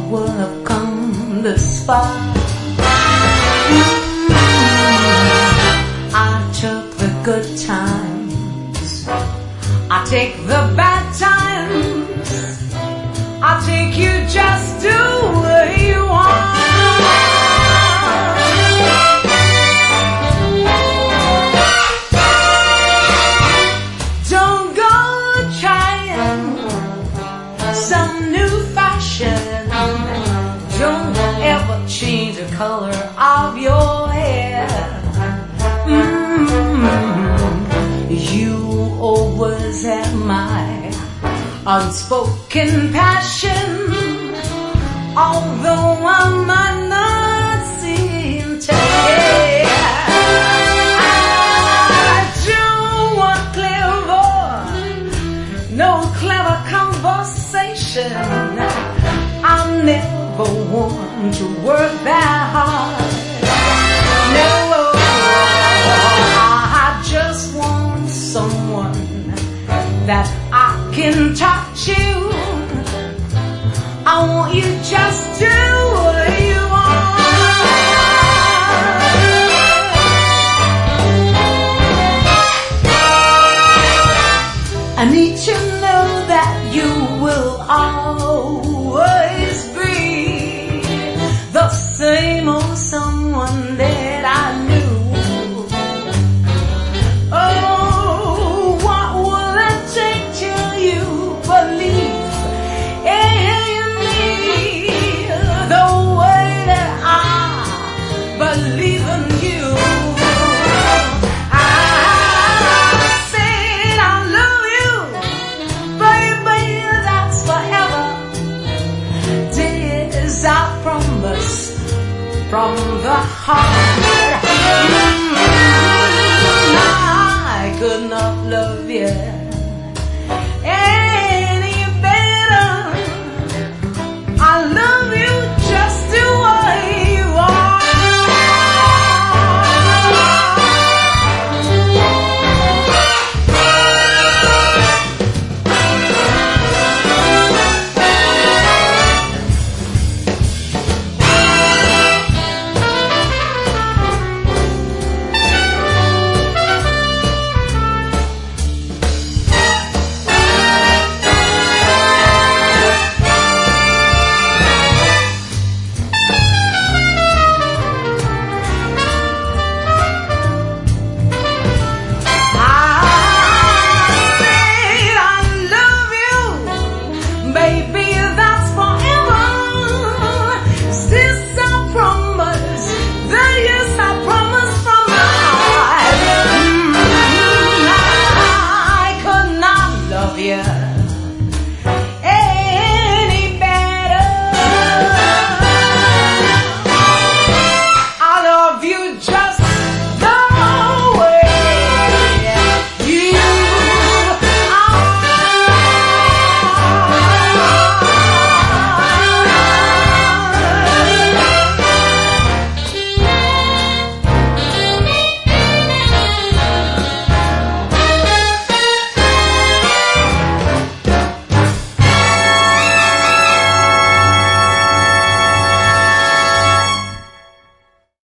would have come this far. I took the good times, I take the bad times, I take you just the way you are. Don't go trying some new fashion. Don't ever change the color of your hair. You always have my unspoken passion, although I might not seem to care. I don't want no clever conversation. I'm never one to work that hard. No, I just want someone that I can talk to. I want you just to who you are. I need to know that you will always be the same old someone that I knew. Oh, what will it take till you believe in me the way that I believe in you? I said I love you, baby, that's forever. Desire from the heart. I could not love you